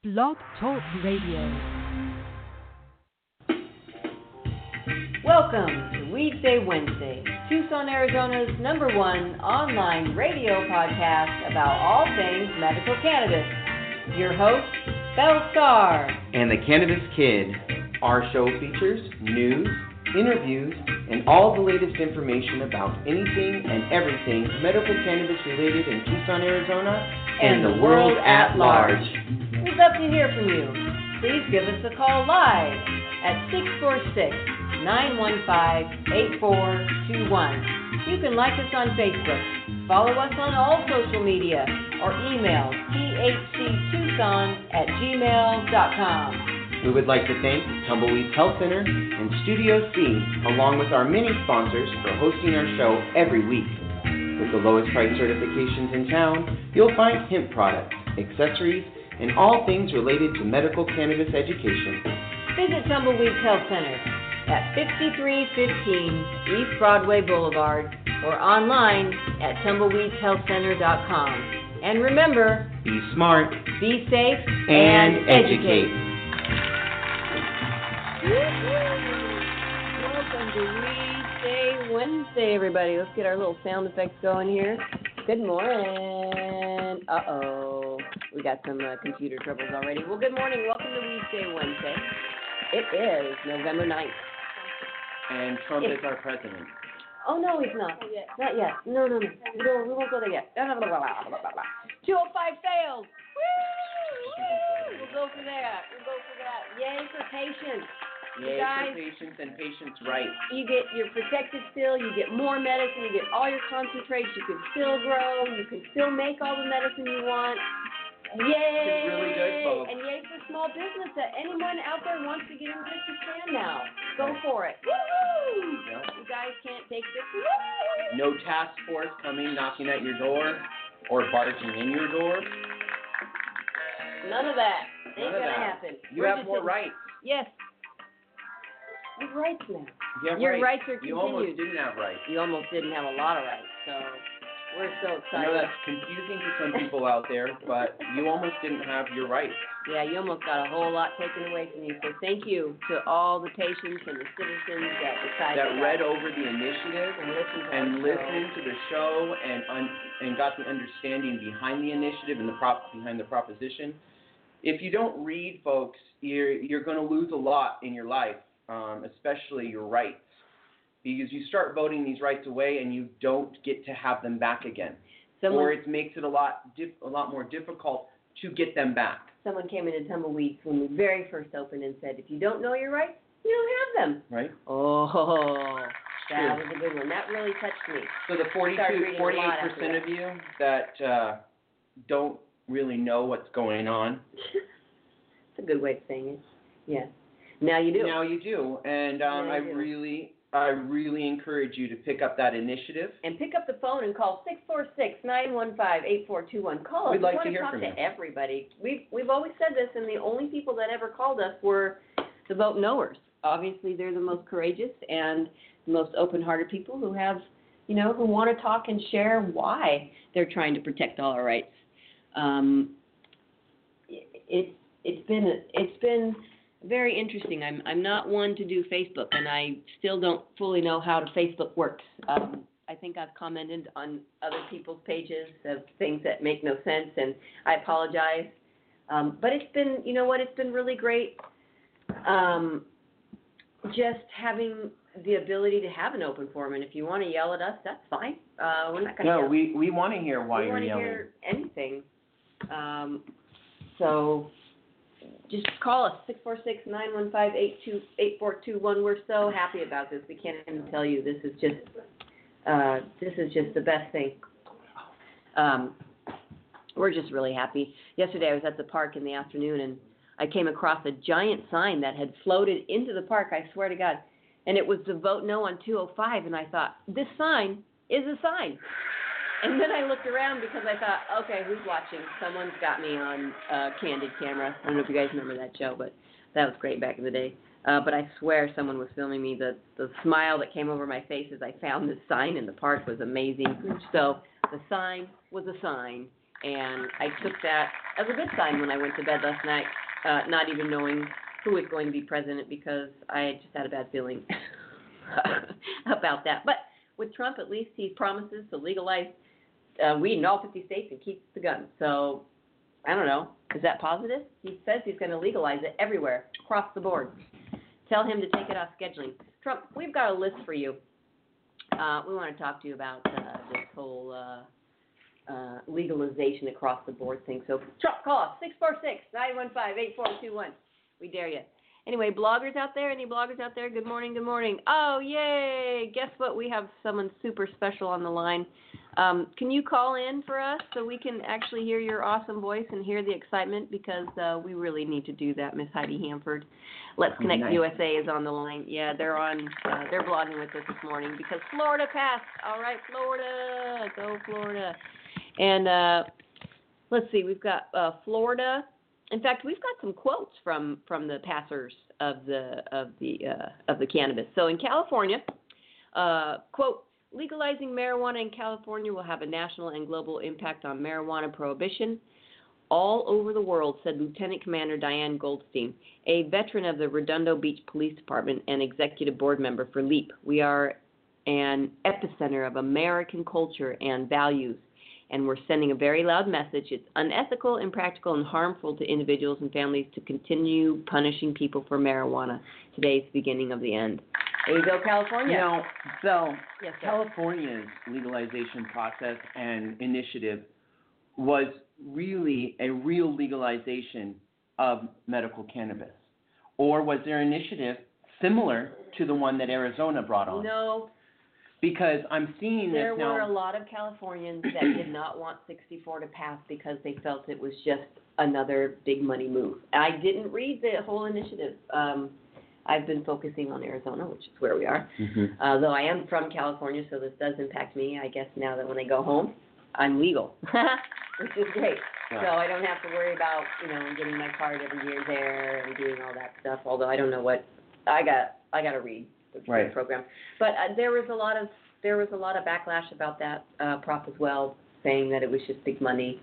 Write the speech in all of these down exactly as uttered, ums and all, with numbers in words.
Blog Talk Radio. Welcome to Weedsday Wednesday, Tucson, Arizona's number one online radio podcast about all things medical cannabis. Your host, Belle Starr. And the Cannabis Kid. Our show features news, interviews, and all the latest information about anything and everything medical cannabis related in Tucson, Arizona, and, and the world at large. We'd love to hear from you. Please give us a call live at six four six, nine one five, eight four two one. You can like us on Facebook, follow us on all social media, or email t h c tucson at gmail dot com. We would like to thank Tumbleweeds Health Center and Studio C, along with our many sponsors, for hosting our show every week. With the lowest price certifications in town, you'll find hemp products, accessories, and all things related to medical cannabis education. Visit Tumbleweeds Health Center at fifty-three fifteen East Broadway Boulevard or online at tumbleweeds health center dot com. And remember, be smart, be safe, and, and educate. educate. Welcome to Weedsday Wednesday, everybody. Let's get our little sound effects going here. Good morning. Uh-oh. We got some uh, computer troubles already. Well, good morning. Welcome to Weedsday Wednesday. It is November ninth. And Trump it's... is our president. Oh, no, he's not. Not yet. Not yet. No, no, no. We, don't, we won't go there yet. two oh five failed. Woo! We'll go for that. We'll go for that. Yay for patience. Yay guys, for patience and patience right. You get your protected still, you get more medicine, you get all your concentrates, you can still grow, you can still make all the medicine you want. Yay! It's really good, folks. And yay for small business that anyone out there wants to get into this, you can now. Go for it. Woo! Yep. You guys can't take this. Woo! No task force coming, knocking at your door, or barging in your door. None of that. Ain't None of gonna that. happen. You We're have more in, rights. Yes. You have rights now. You have Your rights. rights are continued. You almost didn't have rights. You almost didn't have a lot of rights, so we're so excited. I know that's confusing to some people out there, but you almost didn't have your rights. Yeah, you almost got a whole lot taken away from you. So thank you to all the patients and the citizens that decided that read over the initiative and listened to, and listened to the show and un, and got the understanding behind the initiative and the prop behind the proposition. If you don't read, folks, you're you're going to lose a lot in your life, um, especially your rights, because you start voting these rights away and you don't get to have them back again, someone, or it makes it a lot dif- a lot more difficult to get them back. Someone came into Tumbleweeds when we very first opened and said, if you don't know your rights, you don't have them. Right. Oh, that True. was a good one. That really touched me. So the forty-two, forty-eight percent of you that uh, don't really know what's going on. It's a good way of saying it. Yeah. Now you do. Now you do, and um, I do. really, I really encourage you to pick up that initiative. And pick up the phone and call six four six, nine one five, eight four two one. Call us. We'd like we to hear want from to talk you. to everybody. We've we've always said this, and the only people that ever called us were the vote knowers. Obviously, they're the most courageous and the most open-hearted people who have, you know, who want to talk and share why they're trying to protect all our rights. Um, it, it's been it's been very interesting. I'm I'm not one to do Facebook, and I still don't fully know how to Facebook works. Um, I think I've commented on other people's pages of things that make no sense, and I apologize. Um, but it's been, you know what, it's been really great. Um, just having the ability to have an open forum, and if you want to yell at us, that's fine. Uh, we're not going to No, yell. we we want to hear why we you're yelling. We want to hear anything. Um, so just call us, six four six, nine one five, eight four two one. We're so happy about this. We can't even tell you. This is just uh, this is just the best thing. Um, we're just really happy. Yesterday I was at the park in the afternoon, and I came across a giant sign that had floated into the park, I swear to God. And it was the vote no on two oh five, and I thought, this sign is a sign. And then I looked around because I thought, okay, who's watching? Someone's got me on uh, Candid Camera. I don't know if you guys remember that show, but that was great back in the day. Uh, but I swear someone was filming me. The, the smile that came over my face as I found this sign in the park was amazing. So the sign was a sign, And I took that as a good sign when I went to bed last night, uh, not even knowing who was going to be president because I had just had a bad feeling about that. But with Trump, at least he promises to legalize uh, weed in all fifty states and keep the gun. So I don't know. Is that positive? He says he's going to legalize it everywhere, across the board. Tell him to take it off scheduling. Trump, we've got a list for you. Uh, we want to talk to you about uh, this whole uh, uh, legalization across the board thing. So, Trump, call us, six four six, nine one five, eight four two one. We dare you. Anyway, bloggers out there, any bloggers out there, good morning, good morning. Oh, yay. Guess what? We have someone super special on the line. Um, can you call in for us so we can actually hear your awesome voice and hear the excitement because uh, we really need to do that, Miss Heidi Hanford. Let's Connect nice. U S A is on the line. Yeah, they're on. Uh, they're blogging with us this morning because Florida passed. All right, Florida, go Florida. And uh, let's see, we've got uh, Florida. In fact, we've got some quotes from, from the passers of the of the uh, of the cannabis. So in California, uh, quote, legalizing marijuana in California will have a national and global impact on marijuana prohibition all over the world, said Lieutenant Commander Diane Goldstein, a veteran of the Redondo Beach Police Department and executive board member for LEAP. We are an epicenter of American culture and values, and we're sending a very loud message. It's unethical, impractical, and harmful to individuals and families to continue punishing people for marijuana. Today's the beginning of the end. There you go, California. Now, so Yes, sir. California's legalization process and initiative was really a real legalization of medical cannabis? Or was their initiative similar to the one that Arizona brought on? No. Because I'm seeing There this now. were a lot of Californians that did not want sixty-four to pass because they felt it was just another big money move. I didn't read the whole initiative. Um, I've been focusing on Arizona, which is where we are. Mm-hmm. Uh, though I am from California, so this does impact me. I guess now that when I go home, I'm legal, which is great. Wow. So I don't have to worry about, you know, getting my card every year there and doing all that stuff. Although I don't know what I got. I got to read the Right. program. But uh, there was a lot of there was a lot of backlash about that uh, prop as well, saying that it was just big money.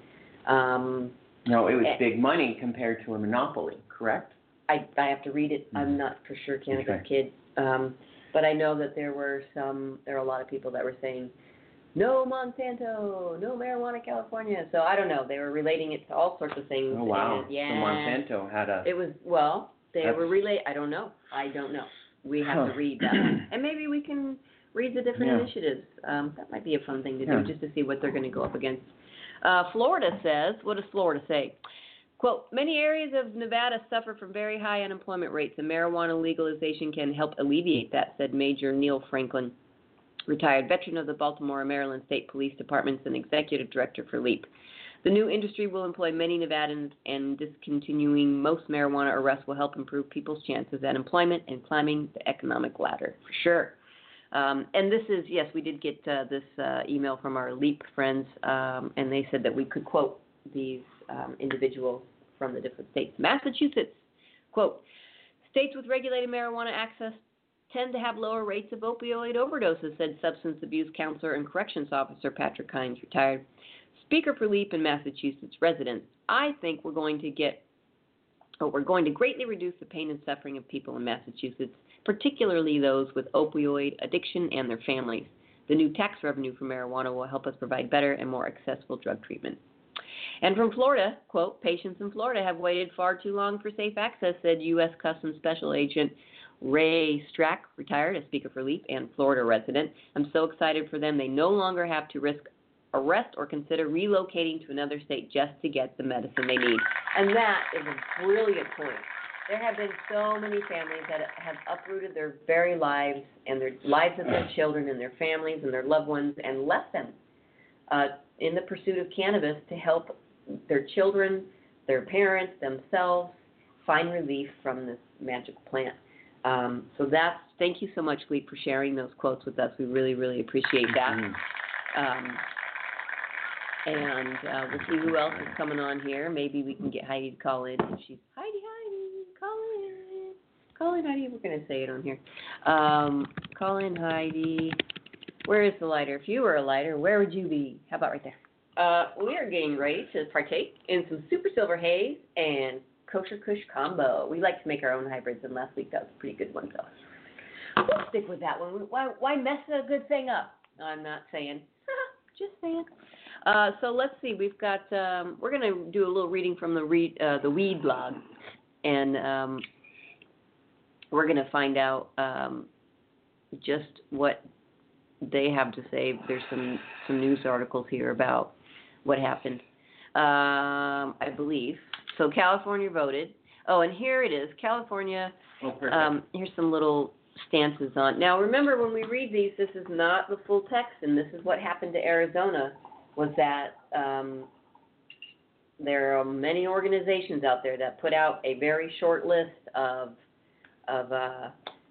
Um, No, it was eh. big money compared to a monopoly, correct? I I have to read it. I'm Mhm. not for sure Cannabis Okay. Kid, um, but I know that there were some. There were a lot of people that were saying, "No Monsanto, no marijuana, California." So I don't know. They were relating it to all sorts of things. Oh, wow. And, yeah. So Monsanto had a... It was well. They That's- were relate. I don't know. I don't know. We have Huh. to read that, and maybe we can read the different Yeah. initiatives. Um, that might be a fun thing to Yeah. do, just to see what they're going to go up against. Uh, Florida says, what does Florida say? Quote, many areas of Nevada suffer from very high unemployment rates, and marijuana legalization can help alleviate that, said Major Neil Franklin, retired veteran of the Baltimore and Maryland State Police Departments and executive director for LEAP. The new industry will employ many Nevadans, and discontinuing most marijuana arrests will help improve people's chances at employment and climbing the economic ladder, for sure. Um, and this is, yes, we did get uh, this uh, email from our LEAP friends, um, and they said that we could quote these um, individuals from the different states. Massachusetts, quote, states with regulated marijuana access tend to have lower rates of opioid overdoses, said substance abuse counselor and corrections officer Patrick Hines, retired. Speaker for LEAP in Massachusetts residents, I think we're going to get, or we're going to greatly reduce the pain and suffering of people in Massachusetts, particularly those with opioid addiction and their families. The new tax revenue from marijuana will help us provide better and more accessible drug treatment. And from Florida, quote, patients in Florida have waited far too long for safe access, said U S Customs Special Agent Ray Strack, retired as Speaker for LEAP and Florida resident. I'm so excited for them. They no longer have to risk arrest or consider relocating to another state just to get the medicine they need. And that is a brilliant point. There have been so many families that have uprooted their very lives and their lives of their children and their families and their loved ones and left them uh, in the pursuit of cannabis to help their children, their parents, themselves find relief from this magical plant. Um, so that's, thank you so much, LEAP, for sharing those quotes with us. We really, really appreciate that. Mm-hmm. Um, and uh, we'll see who else is coming on here. Maybe we can get Heidi to call in. If she's Heidi, Heidi, call in, call in, Heidi. We're gonna say it on here. Um, call in, Heidi. Where is the lighter? If you were a lighter, where would you be? How about right there? uh, we are getting ready to partake in some Super Silver Haze and Kosher Kush combo. We like to make our own hybrids, and last week that was a pretty good one, so we'll stick with that one. Why, why mess a good thing up? I'm not saying. Just saying. Uh, so let's see. We've got. Um, we're going to do a little reading from the read, uh, the Weed blog, and um, we're going to find out um, just what they have to say. There's some some news articles here about what happened. Um, I believe. So California voted. Oh, and here it is. California. Oh, perfect. Um, here's some little stances on. Now, remember, when we read these, this is not the full text, and this is what happened to Arizona, was that um, there are many organizations out there that put out a very short list of of uh,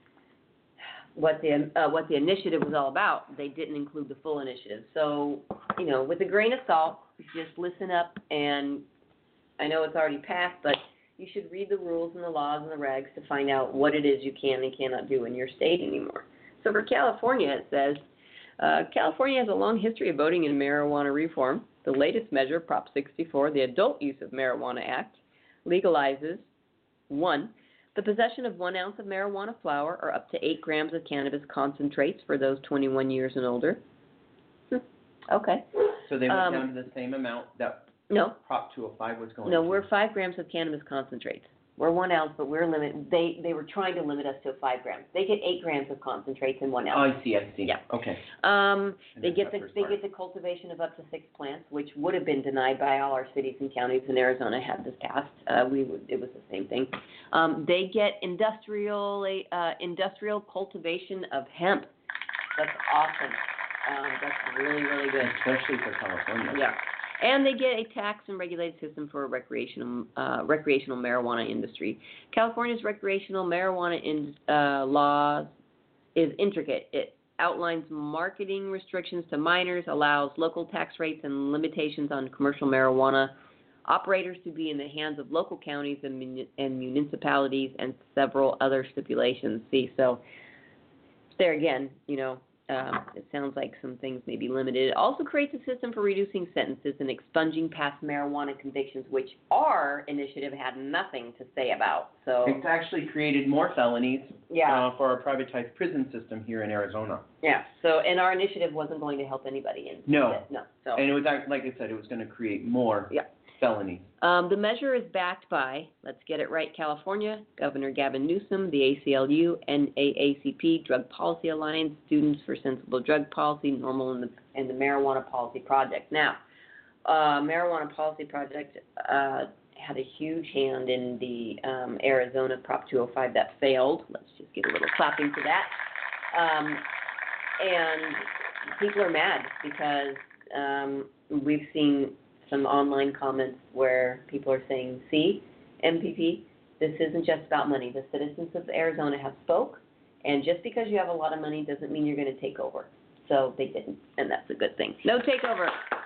what the uh, what the initiative was all about. They didn't include the full initiative. So, you know, with a grain of salt, just listen up, and I know it's already passed, but you should read the rules and the laws and the regs to find out what it is you can and cannot do in your state anymore. So for California, it says, uh, California has a long history of voting in marijuana reform. The latest measure, Prop sixty-four, the Adult Use of Marijuana Act, legalizes, one, the possession of one ounce of marijuana flower or up to eight grams of cannabis concentrates for those twenty-one years and older. Hmm. Okay. So they went um, down to the same amount that No. Prop two oh five was going No, to. we're five grams of cannabis concentrates. We're one ounce, but we're limit. They they were trying to limit us to five grams. They get eight grams of concentrates in one Oh, ounce. I see, I see. Yeah. Okay. Um, And they that's get that the first they part. get the cultivation of up to six plants, which would have been denied by all our cities and counties in Arizona had this passed. Uh, we would, it was the same thing. Um, they get industrial uh, industrial cultivation of hemp. That's awesome. Um, that's really really good. Especially for California. Yeah. And they get a tax and regulated system for a recreational uh, recreational marijuana industry. California's recreational marijuana in, uh, law is intricate. It outlines marketing restrictions to minors, allows local tax rates and limitations on commercial marijuana operators to be in the hands of local counties and, mun- and municipalities, and several other stipulations. See, so there again, you know, Um, it sounds like some things may be limited. It also creates a system for reducing sentences and expunging past marijuana convictions, which our initiative had nothing to say about. So It's actually created more felonies yeah, uh, for our privatized prison system here in Arizona. yeah. So and our initiative wasn't going to help anybody. In No. it. No. So And it was, act- like I said, it was going to create more yeah. felonies. Um, the measure is backed by, let's get it right, California, Governor Gavin Newsom, the A C L U, N double A C P, Drug Policy Alliance, Students for Sensible Drug Policy, Normal, and the, and the Marijuana Policy Project. Now, uh, Marijuana Policy Project uh, had a huge hand in the um, Arizona Prop two oh five that failed. Let's just get a little clapping for that. Um, and people are mad because um, we've seen some online comments where people are saying, see, M P P, this isn't just about money. The citizens of Arizona have spoke, and just because you have a lot of money doesn't mean you're going to take over. So they didn't, and that's a good thing. No takeover.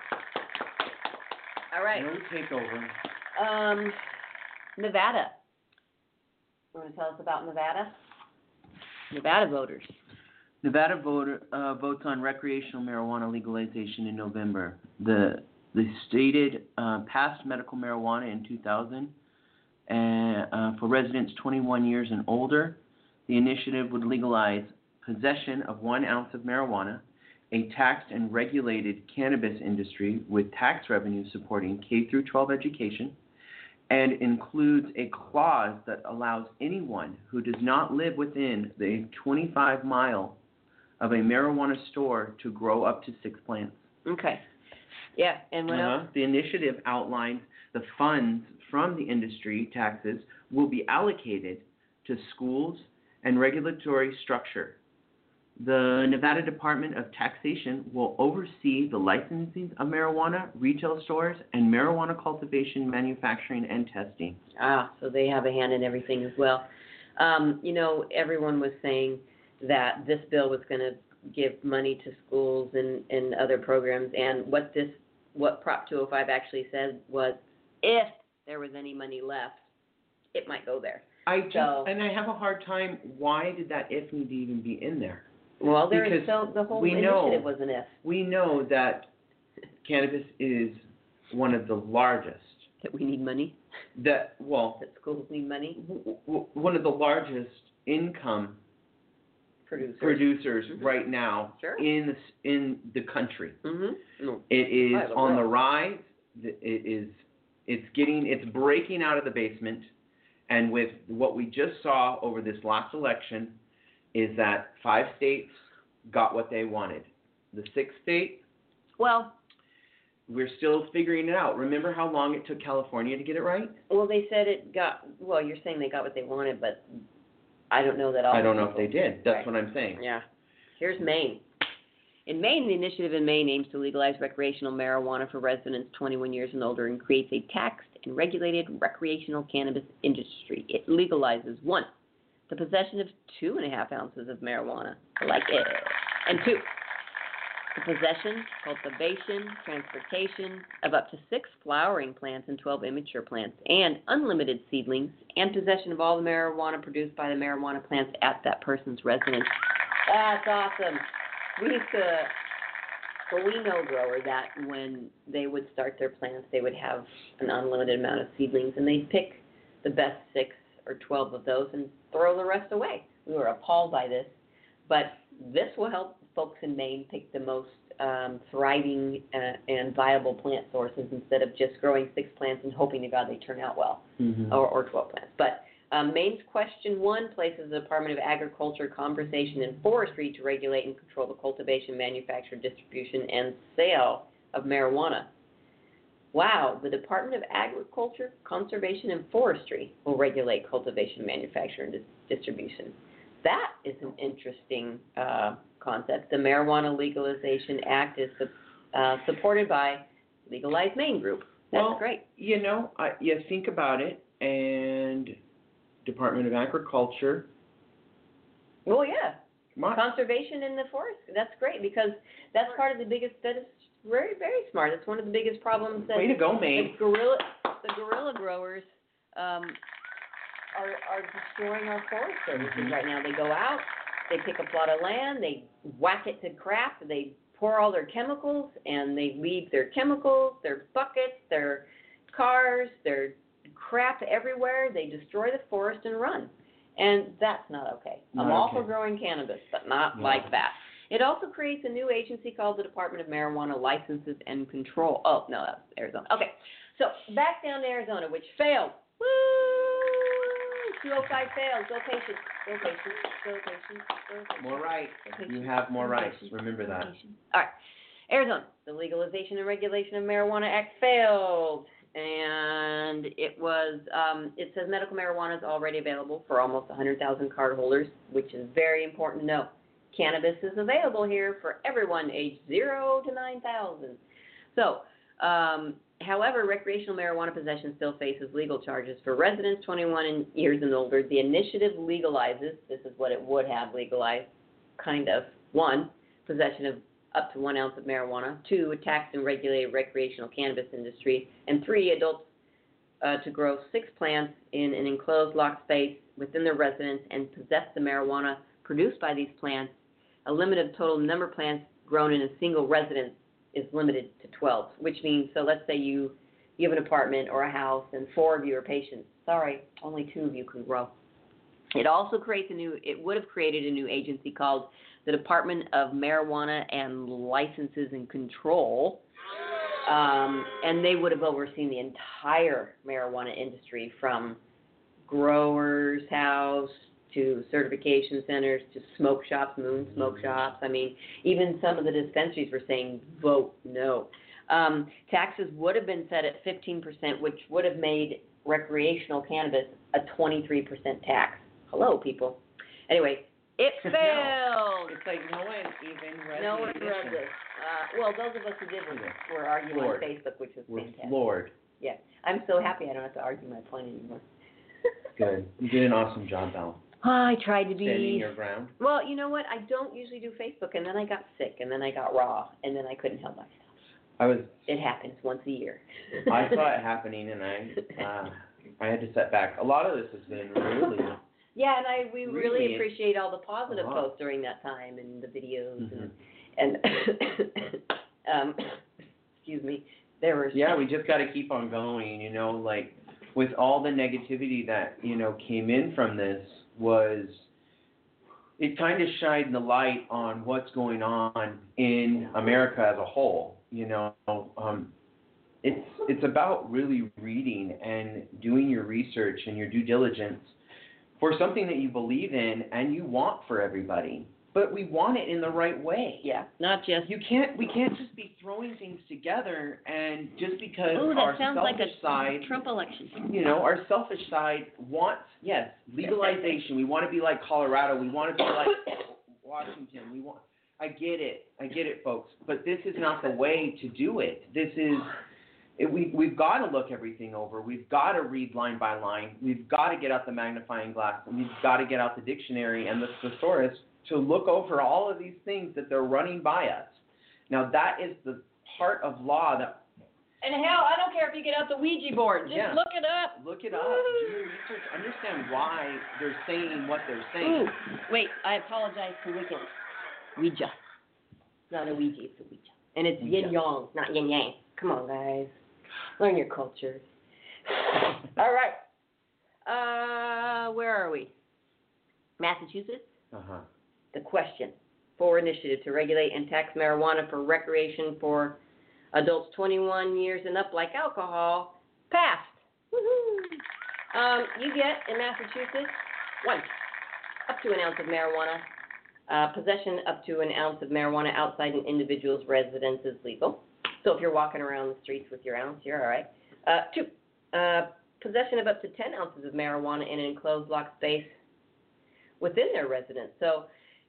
All right. No takeover. Um, Nevada. You want to tell us about Nevada? Nevada voters. Nevada voter, uh, votes on recreational marijuana legalization in November. The the stated uh, passed medical marijuana in two thousand, and uh, for residents twenty-one years and older, the initiative would legalize possession of one ounce of marijuana, a taxed and regulated cannabis industry with tax revenue supporting K through twelve education, and includes a clause that allows anyone who does not live within the twenty-five mile of a marijuana store to grow up to six plants. Okay. Yeah, and what Uh-huh. else? The initiative outlines the funds from the industry taxes will be allocated to schools and regulatory structure. The Nevada Department of Taxation will oversee the licensing of marijuana, retail stores, and marijuana cultivation, manufacturing, and testing. Ah, so they have a hand in everything as well. Um, you know, everyone was saying that this bill was going to give money to schools and, and other programs, and what this, what Prop two oh five actually said was, if there was any money left, it might go there. I just, So- and I have a hard time, why did that if need to even be in there? Well, there is Because so the whole we know- initiative was an if. We know that cannabis is one of the largest. That we need money. That well, that schools need money. W- w- one of the largest income producers, producers mm-hmm. right now sure. in the in the country. Mm-hmm. No. It is on roll. the rise. It is. It's getting. It's breaking out of the basement, and with what we just saw over this last election, is that five states got what they wanted. The sixth state. Well. We're still figuring it out. Remember how long it took California to get it right? Well, they said it got, well, you're saying they got what they wanted, but I don't know that all I don't the know if they did. That's right. what I'm saying. Yeah. Here's Maine. In Maine, the initiative in Maine aims to legalize recreational marijuana for residents twenty-one years and older and creates a taxed and regulated recreational cannabis industry. It legalizes, one, the possession of two and a half ounces of marijuana, like it, and two, the possession, cultivation, transportation of up to six flowering plants and twelve immature plants, and unlimited seedlings, and possession of all the marijuana produced by the marijuana plants at that person's residence. That's awesome. We used to, well, we know, grower, that when they would start their plants, they would have an unlimited amount of seedlings, and they'd pick the best six or twelve of those and throw the rest away. We were appalled by this, but this will help folks in Maine pick the most um, thriving uh, and viable plant sources instead of just growing six plants and hoping to God they turn out well, mm-hmm. or, or twelve plants. But um, Maine's question one places the Department of Agriculture, Conservation, and Forestry to regulate and control the cultivation, manufacture, distribution, and sale of marijuana. Wow, the Department of Agriculture, Conservation, and Forestry will regulate cultivation, manufacture, and dis- distribution. That is an interesting uh, concept. The Marijuana Legalization Act is uh, supported by Legalize Maine Group. That's well, great. You know, I, you think about it, and Department of Agriculture. Well, yeah. Come on. Conservation in the forest. That's great because that's part of the biggest. That is very, very smart. That's one of the biggest problems that Way to go, Maine. the guerrilla, the guerrilla growers. Um, Are, are destroying our forest services mm-hmm. right now. They go out, they pick a plot of land, they whack it to crap, they pour all their chemicals, and they leave their chemicals, their buckets, their cars, their crap everywhere. They destroy the forest and run. And that's not okay. Not I'm all okay. for growing cannabis, but not yeah. like that. It also creates a new agency called the Department of Marijuana Licenses and Control. Oh, no, that's Arizona. Okay, so back down to Arizona, which failed. Woo! two oh five fails. Go patients. Go patients. Go patients. Go patients. More rights. Patients. You have more Go rights. patients. Remember that. All right. Arizona. The Legalization and Regulation of Marijuana Act failed. And it was, um, it says medical marijuana is already available for almost one hundred thousand cardholders, which is very important to know. Cannabis is available here for everyone aged zero to nine thousand. So, um, however, recreational marijuana possession still faces legal charges. For residents twenty-one years and older, the initiative legalizes, this is what it would have legalized, kind of, one, possession of up to one ounce of marijuana, two, a taxed and regulated recreational cannabis industry, and three, adults uh, to grow six plants in an enclosed locked space within their residence and possess the marijuana produced by these plants. A limit of total number of plants grown in a single residence is limited to twelve, which means, so let's say you, you have an apartment or a house and four of you are patients. Sorry, only two of you can grow. It also creates a new, it would have created a new agency called the Department of Marijuana and Licenses and Control, um, and they would have overseen the entire marijuana industry from growers' house to certification centers, to smoke shops, moon smoke shops. I mean, even some of the dispensaries were saying, vote no. Um, taxes would have been set at fifteen percent, which would have made recreational cannabis a twenty-three percent tax. Hello, people. Anyway, it failed. No. It's like no one even read No the one read edition. this. Uh, well, those of us who did were, Yeah. were arguing Floored. on Facebook, which was We're fantastic. floored. Yeah, I'm so happy I don't have to argue my point anymore. Good. You did an awesome job, Val. I tried to be. Standing your ground. Well, you know what? I don't usually do Facebook, and then I got sick, and then I got raw, and then I couldn't help myself. I was. It happens once a year. I saw it happening, and I, uh, I had to set back. A lot of this has been really. Yeah, and I we really, Really appreciate all the positive a lot. posts during that time and the videos Mhm. and and um, excuse me, there was. Yeah, we just got to keep on going. You know, like with all the negativity that you know came in from this was. It kind of shined the light on what's going on in America as a whole. You know, um, it's it's about really reading and doing your research and your due diligence for something that you believe in and you want for everybody. But we want it in the right way. Yeah, not just. You can't. We can't just be throwing things together and just because Ooh, that our sounds selfish like a side. Trump election. You know, our selfish side wants, yes, legalization. We want to be like Colorado. We want to be like Washington. We want. I get it. I get it, folks. But this is not the way to do it. This is. It, we we've got to look everything over. We've got to read line by line. We've got to get out the magnifying glass, and we've got to get out the dictionary and the thesaurus to look over all of these things that they're running by us. Now that is the part of law that. And hell, I don't care if you get out the Ouija board. Just yeah. look it up. Look it up. Do your research. Understand why they're saying what they're saying. Ooh, wait, I apologize to Wiccans. Ouija. It's not a Ouija, it's a Ouija. And it's yin yang, not yin yang. Come on, guys. Learn your culture. All right. Uh, where are we? Massachusetts? Uh-huh. The question for initiative to regulate and tax marijuana for recreation for adults twenty-one years and up like alcohol passed. Woohoo! Um, you get in Massachusetts one up to an ounce of marijuana. Uh, possession up to an ounce of marijuana outside an individual's residence is legal. So if you're walking around the streets with your ounce, you're all right. Uh, two, uh, possession of up to ten ounces of marijuana in an enclosed locked space within their residence. So,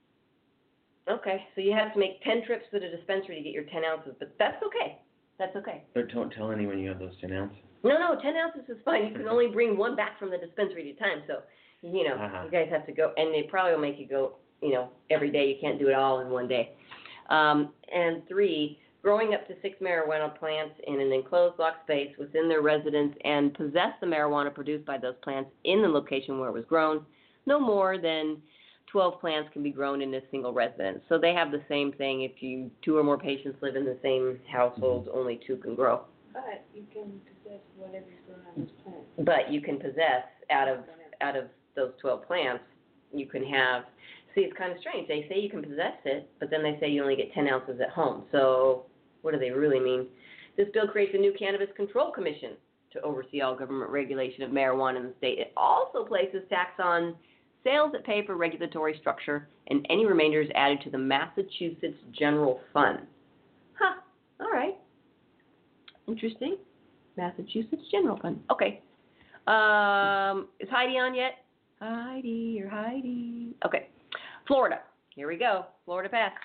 okay, so you have to make ten trips to the dispensary to get your ten ounces, but that's okay. That's okay. But don't tell anyone you have those ten ounces. No, no, ten ounces is fine. You can only bring one back from the dispensary at a time. So, you know, uh-huh. you guys have to go, and they probably will make you go, you know, every day. You can't do it all in one day. Um, and three, growing up to six marijuana plants in an enclosed locked space within their residence and possess the marijuana produced by those plants in the location where it was grown. No more than twelve plants can be grown in a single residence. So they have the same thing. If you two or more patients live in the same household, only two can grow. But you can possess whatever's grown on this plant. But you can possess out of out of those twelve plants, you can have. See, it's kind of strange. They say you can possess it, but then they say you only get ten ounces at home. So what do they really mean? This bill creates a new Cannabis Control Commission to oversee all government regulation of marijuana in the state. It also places tax on sales that pay for regulatory structure, and any remainder is added to the Massachusetts General Fund. Huh. All right. Interesting. Massachusetts General Fund. Okay. Um, is Heidi on yet? Heidi or Heidi. Okay. Florida. Here we go. Florida passed.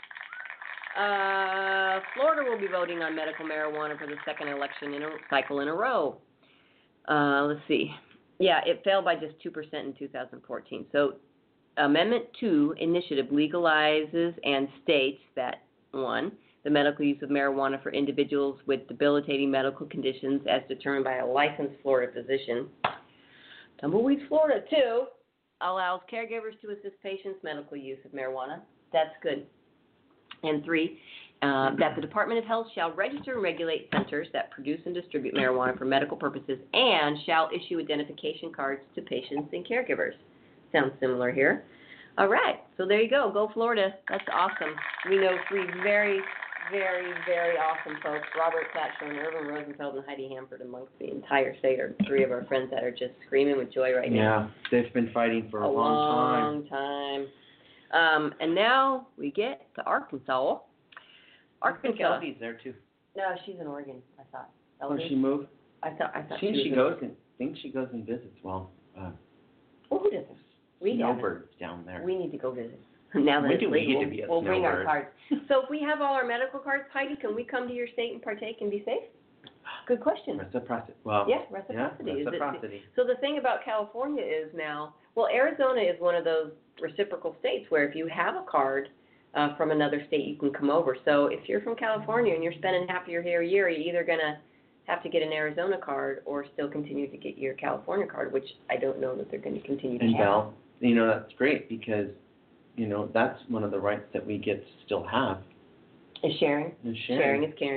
Uh, Florida will be voting on medical marijuana for the second election in a cycle in a row. Uh, let's see. Yeah, it fell by just two percent in two thousand fourteen. So Amendment two initiative legalizes and states that, one, the medical use of marijuana for individuals with debilitating medical conditions as determined by a licensed Florida physician. Tumbleweed, Florida, two, allows caregivers to assist patients' medical use of marijuana. That's good. And three, uh, that the Department of Health shall register and regulate centers that produce and distribute marijuana for medical purposes and shall issue identification cards to patients and caregivers. Sounds similar here. All right, so there you go. Go Florida. That's awesome. We know three very, very, very awesome folks, Robert Satchel, Irvin Rosenfeld, and Heidi Hanford amongst the entire state are three of our friends that are just screaming with joy right now. Yeah, they've been fighting for a, a long, long time. Um, and now we get to Arkansas. Arkansas. Kelsey's there too. No, she's in Oregon, I thought. Oh, Elsie? she moved? I thought I thought She, she, she was goes and thinks she goes and visits. Well, uh, well, who doesn't? We haven't. Snowbird's down there. We need to go visit. Now that When it's do we legal, get to be a we'll bring our snowbird? cards. So if we have all our medical cards, Heidi, can we come to your state and partake and be safe? Good question. Reciprocity. Well, Yeah, reciprocity. Yeah, Is it- reciprocity. So the thing about California is now, well, Arizona is one of those reciprocal states where if you have a card uh, from another state, you can come over. So if you're from California and you're spending half of your hair a year, you're either going to have to get an Arizona card or still continue to get your California card, which I don't know that they're going to continue to And have. Val, you know, that's great because, you know, that's one of the rights that we get to still have Is sharing. is Sharing sharing. is caring.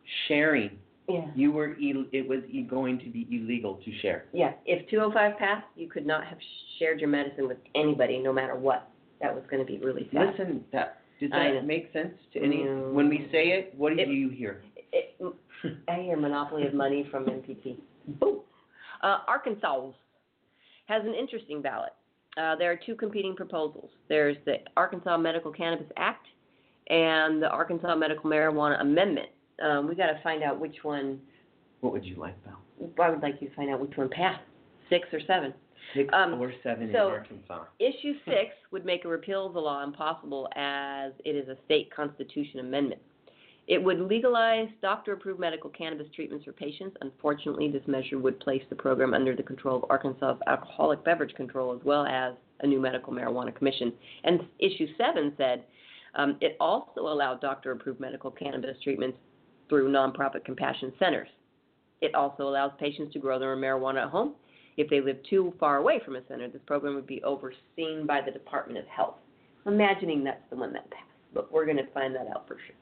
sharing. Yeah. You were Ill- it was e- going to be illegal to share. Yeah. If two oh five passed, you could not have shared your medicine with anybody, no matter what. That was going to be really sad. Listen, that does I know. that make sense to any? Mm. When we say it, what do It- you hear? It, I hear monopoly of money from M P T. Boom. Uh, Arkansas has an interesting ballot. Uh, there are two competing proposals. There's the Arkansas Medical Cannabis Act and the Arkansas Medical Marijuana Amendment. Um, we got to find out which one. What would you like, Val? I would like you to find out which one passed, six or seven. Six Um, or seven so- in Arkansas. Issue six would make a repeal of the law impossible as it is a state constitution amendment. It would legalize doctor-approved medical cannabis treatments for patients. Unfortunately, this measure would place the program under the control of Arkansas Alcoholic Beverage Control as well as a new medical marijuana commission. And issue seven said um, it also allowed doctor-approved medical cannabis treatments through nonprofit compassion centers. It also allows patients to grow their own marijuana at home. If they live too far away from a center, this program would be overseen by the Department of Health. I'm imagining that's the one that passed, but we're going to find that out for sure.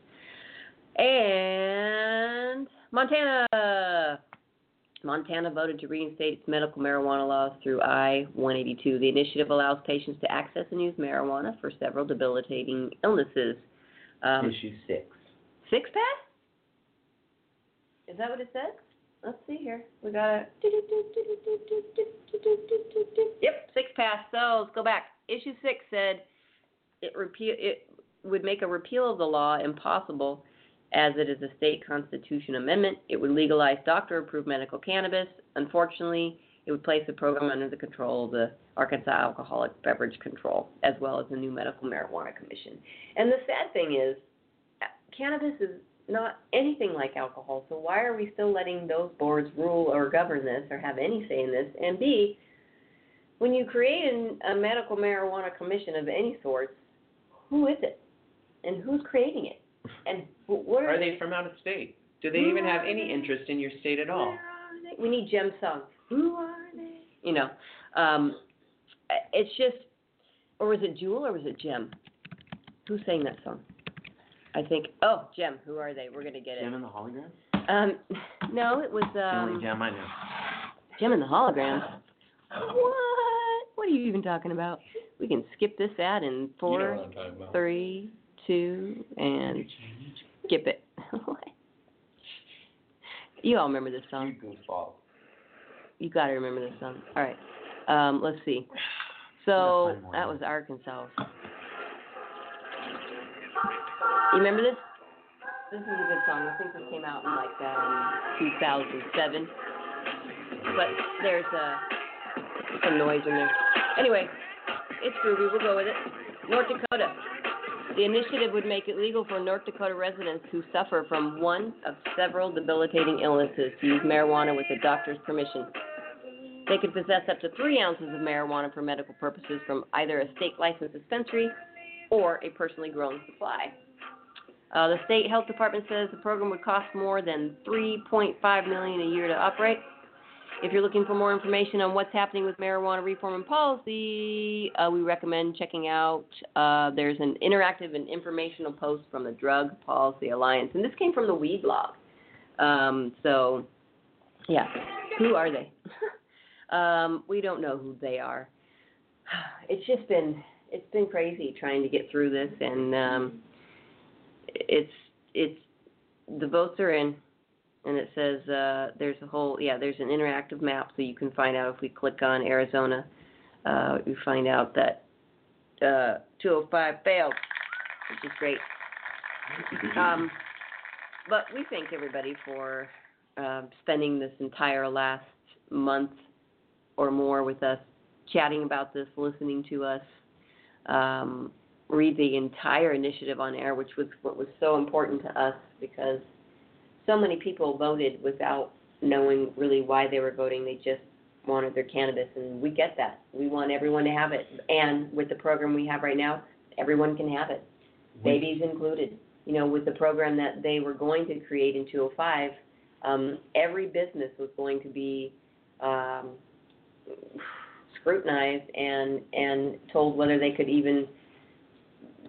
And Montana. Montana voted to reinstate its medical marijuana laws through I one eighty-two. The initiative allows patients to access and use marijuana for several debilitating illnesses. Um, Issue six. Six pass? Is that what it says? Let's see here. We got a. Yep, six pass. So let's go back. Issue six said it repeal it would make a repeal of the law impossible as it is a state constitution amendment. It would legalize doctor-approved medical cannabis. Unfortunately, it would place the program under the control of the Arkansas Alcoholic Beverage Control, as well as the new Medical Marijuana Commission. And the sad thing is, cannabis is not anything like alcohol, so why are we still letting those boards rule or govern this or have any say in this? And B, when you create an, a Medical Marijuana Commission of any sort, who is it? And who's creating it? And what are, Are they from out of state? Do they even have any interest in your state at all? We need Jem songs. Who are they? You know, um, it's just, or was it Jewel or was it Jem? Who sang that song? I think, oh, Jem, who are they? We're going to get it. Gem and the hologram? Um, no, it was, The um, only gem I know. Jem and the Holograms. What? What are you even talking about? We can skip this ad in four, You know what I'm talking about. three, two, and skip it. You all remember this song. You goofball. You got to remember this song. All right. Um, let's see. So find more. that was Arkansas. You remember this? This is a good song. I think this came out in like um, two thousand seven. But there's uh, some noise in there. Anyway, it's groovy. We'll go with it. North Dakota. The initiative would make it legal for North Dakota residents who suffer from one of several debilitating illnesses to use marijuana with a doctor's permission. They could possess up to three ounces of marijuana for medical purposes from either a state-licensed dispensary or a personally grown supply. Uh, the state health department says the program would cost more than three point five million dollars a year to operate. If you're looking for more information on what's happening with marijuana reform and policy, uh, we recommend checking out, uh, there's an interactive and informational post from the Drug Policy Alliance. And this came from the Weed Blog. Um, so, yeah, who are they? um, we don't know who they are. It's just been, it's been crazy trying to get through this. And um, it's, it's, the votes are in. And it says uh, there's a whole, yeah, there's an interactive map so you can find out if we click on Arizona, uh, we find out that uh, two oh five failed, which is great. Um, but we thank everybody for uh, spending this entire last month or more with us, chatting about this, listening to us, um, read the entire initiative on air, which was what was so important to us because so many people voted without knowing really why they were voting. They just wanted their cannabis, and we get that. We want everyone to have it. And with the program we have right now, everyone can have it, babies included. You know, with the program that they were going to create in two oh five, um, every business was going to be um, scrutinized and, and told whether they could even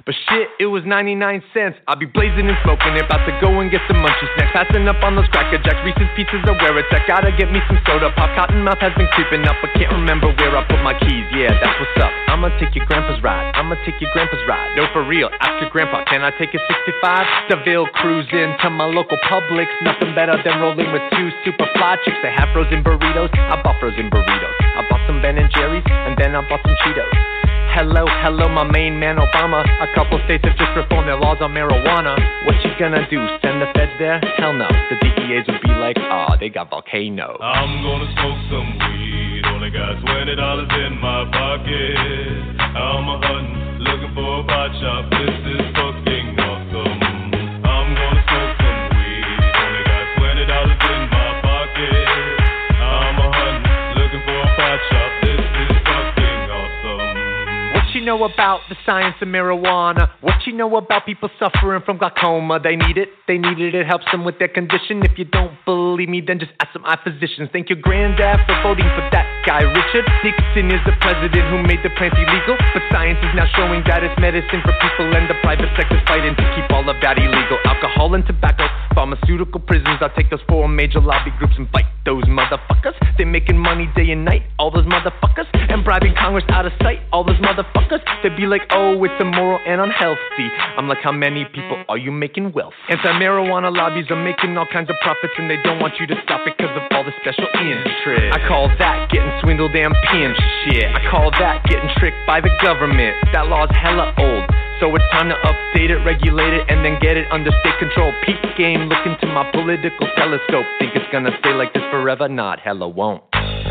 But shit, it was ninety-nine cents. I'll be blazing and smoking it, about to go and get some munchies next. Passing up on those Cracker Jacks, Reese's Pieces of where it's at. Gotta get me some soda pop. Cottonmouth has been creeping up, but can't remember where I put my keys. Yeah, that's what's up. I'ma take your grandpa's ride. I'ma take your grandpa's ride. No, for real, ask your grandpa, can I take a sixty-five? DeVille cruising to my local Publix. Nothing better than rolling with two super fly chicks. They have frozen burritos. I bought frozen burritos. I bought some Ben and Jerry's, and then I bought some Cheetos. Hello, hello, my main man Obama. A couple states have just reformed their laws on marijuana. What you gonna do, send the feds there? Hell no, the D E As would be like, aw, oh, they got volcanoes. I'm gonna smoke some weed, only got twenty dollars in my pocket. I'm a hunting, looking for a pot shop, this is fucking awesome. I'm gonna smoke some weed, only got twenty dollars in my pocket. I'm a hunting, looking for a pot shop, this is fucking awesome. What you know about the science of marijuana? What you know about people suffering from glaucoma? They need it, they need it, it helps them with their condition. If you don't believe me, then just ask some eye physicians. Thank your granddad for voting for that guy. Richard Nixon is the president who made the plant illegal, but science is now showing that it's medicine for people, and the private sector's fighting to keep all of that illegal. Alcohol and tobacco, pharmaceutical prisons. I'll take those four major lobby groups and fight those motherfuckers. They're making money day and night, all those motherfuckers, and bribing Congress out of sight, all those motherfuckers. They'd be like, oh, it's immoral and unhealthy. I'm like, how many people are you making wealth? Anti-marijuana lobbies are making all kinds of profits, and they don't want you to stop it because of all the special interest. I call that getting swindled and pimped shit. I call that getting tricked by the government. That law's hella old, so it's time to update it, regulate it, and then get it under state control. Peak game, look into my political telescope. Think it's gonna stay like this forever? Not hella won't.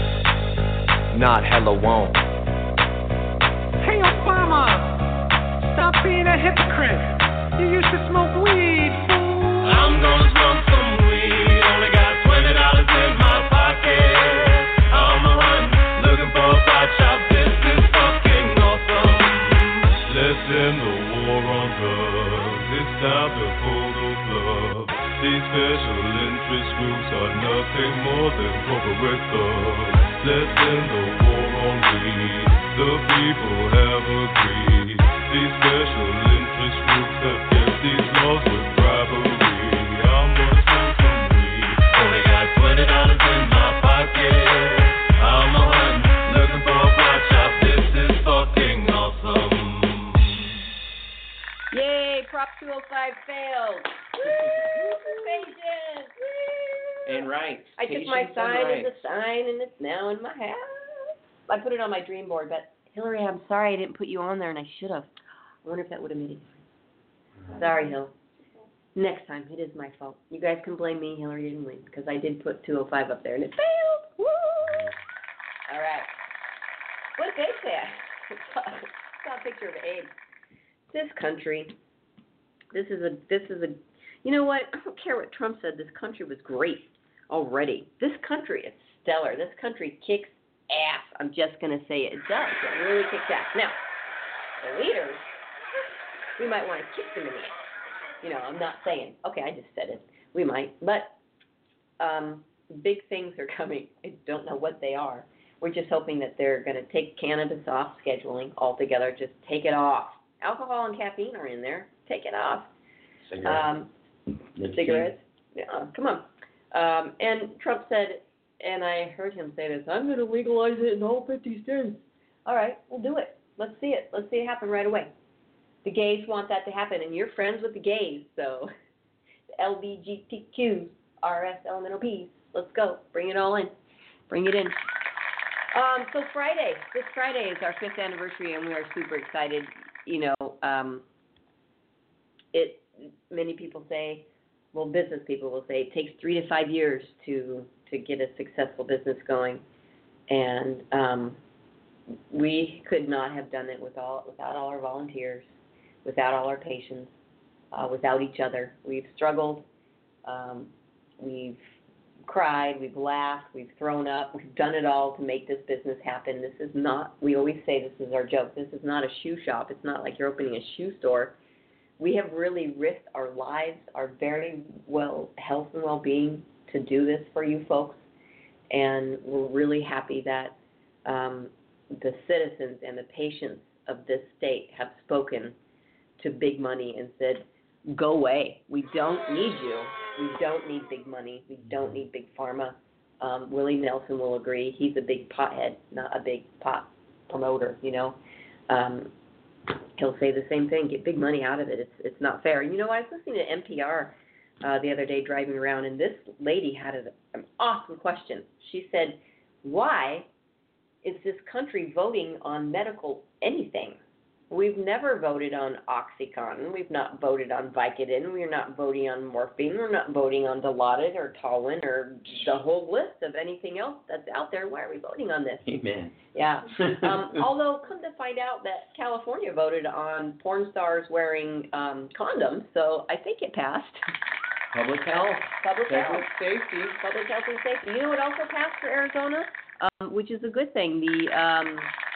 Not hella won't. Hey Obama, stop being a hypocrite. You used to smoke weed, fool. I'm gonna smoke some weed, only got twenty dollars in my pocket. I'm a hunting, looking for a pot shop, this is fucking awesome. Let's end the war on drugs, it's time to pull those plugs. These special interest groups are nothing more than corporate thugs. Let's end the war on weed, the people have agreed. These special interest groups have kept these laws with bribery. I'm gonna smoke some weed, only got twenty dollars in my pocket. I'm a hunting, looking for a pot shop, this is fucking awesome. Yay, Prop two oh five failed. Patience. And right. I took my sign as a sign, and it's now in my house. I put it on my dream board, but Hillary, I'm sorry I didn't put you on there, and I should have. I wonder if that would have made it different. Sorry, Hill. Next time, it is my fault. You guys can blame me. Hillary didn't win, because I did put two oh five up there, and it failed. Woo! All right. What did they say? I saw a picture of Abe. This country, this is a, this is a, you know what? I don't care what Trump said. This country was great already. This country is stellar. This country kicks ass. I'm just going to say it. It does. It really kicks ass. Now, the leaders, we might want to kick them in the ass. You know, I'm not saying, okay, I just said it. We might. But um, big things are coming. I don't know what they are. We're just hoping that they're going to take cannabis off scheduling altogether. Just take it off. Alcohol and caffeine are in there. Take it off. Cigarettes. Um, cigarettes. Yeah, come on. Um, and Trump said, and I heard him say this, I'm going to legalize it in all fifty states. All right, we'll do it. Let's see it. Let's see it happen right away. The gays want that to happen, and you're friends with the gays, so the L G B T Q, R S, elemental P's, let's go. Bring it all in. Bring it in. Um, so Friday, this Friday is our fifth anniversary, and we are super excited. You know, um, it. Many people say, well, business people will say, it takes three to five years to to get a successful business going, and um, we could not have done it with all, without all our volunteers, without all our patients, uh, without each other. We've struggled, um, we've cried, we've laughed, we've thrown up, we've done it all to make this business happen. This is not, we always say this is our joke, this is not a shoe shop. It's not like you're opening a shoe store. We have really risked our lives, our very well health and well-being to do this for you folks, and we're really happy that um, the citizens and the patients of this state have spoken to big money and said, go away. We don't need you. We don't need big money. We don't need big pharma. Um, Willie Nelson will agree. He's a big pothead, not a big pot promoter, you know. Um, he'll say the same thing, get big money out of it. It's it's not fair. And, you know, I was listening to N P R uh, the other day driving around, and this lady had a, an awesome question. She said, why is this country voting on medical anything? We've never voted on OxyContin. We've not voted on Vicodin. We're not voting on morphine. We're not voting on Dilaudid or Talwin or the whole list of anything else that's out there. Why are we voting on this? Amen. Yeah. Um, although, come to find out that California voted on porn stars wearing um, condoms, so I think it passed. Public health. Public health. Public safety. Public health and safety. You know what also passed for Arizona, um, which is a good thing? The um,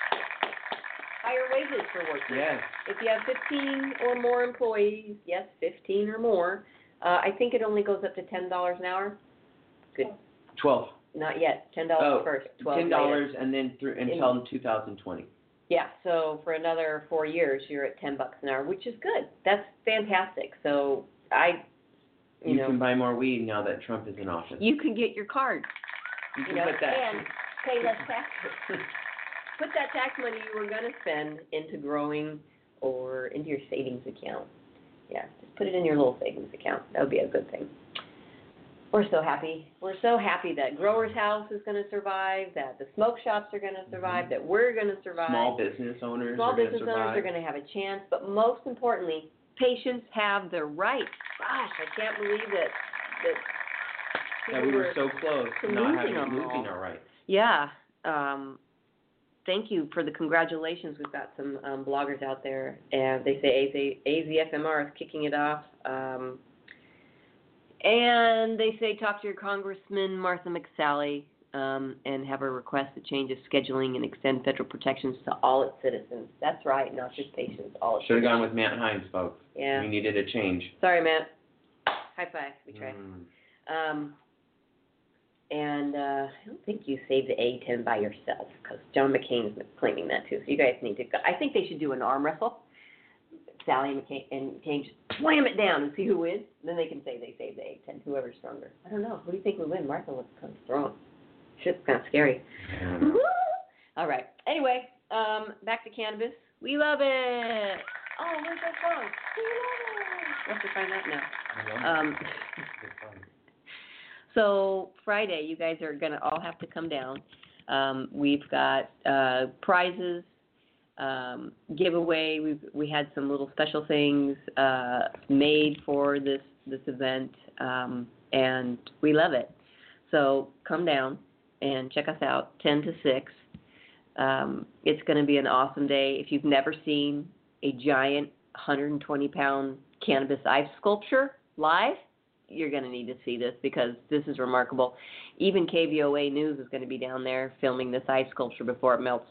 higher wages for workers. Yes. If you have fifteen or more employees, yes, fifteen or more, uh, I think it only goes up to ten dollars an hour. Good. Twelve. Not yet. ten dollars Oh, first. Twelve Ten dollars, and then through until in two thousand twenty. Yeah. So for another four years, you're at ten bucks an hour, which is good. That's fantastic. So I, you, You know, can buy more weed now that Trump is in office. you can get your card. You can You know, put that. and pay less taxes. Put that tax money you were going to spend into growing or into your savings account. Yeah, just put it in your little savings account. That would be a good thing. We're so happy. We're so happy that Growers House is going to survive, that the smoke shops are going to survive, mm-hmm. that we're going to survive. Small business owners Small are business going to survive. owners are going to have a chance. But most importantly, patients have the rights. Gosh, I can't believe that that, that we were so close to not having them losing all. our rights. Yeah. Um, thank you for the congratulations. We've got some um, bloggers out there, and they say A Z F M R is kicking it off. Um, and they say talk to your Congressman Martha McSally um, and have her request a change of scheduling and extend federal protections to all its citizens. That's right, not just patients, all its Should have citizens. gone with Matt Hines, folks. Yeah. We needed a change. Sorry, Matt. High five. We tried. Mm. Um, and uh, I don't think you saved the A ten by yourself, because John McCain's claiming that too. So you guys need to go. I think they should do an arm wrestle. Sally and McCain, and McCain just slam it down and see who wins. Then they can say they saved the A ten, whoever's stronger. I don't know. Who do you think would win? Martha looks kind of strong. Shit's kind of scary. All right. Anyway, um, back to cannabis. We love it. Oh, where's that song? We love it. We'll have to find that now. Um, so Friday, you guys are going to all have to come down. Um, we've got uh, prizes, um, giveaway. We've we had some little special things uh, made for this this event, um, and we love it. So come down and check us out, ten to six. Um, it's going to be an awesome day. If you've never seen a giant one hundred twenty pound cannabis ice sculpture live, you're going to need to see this, because this is remarkable. Even K V O A News is going to be down there filming this ice sculpture before it melts.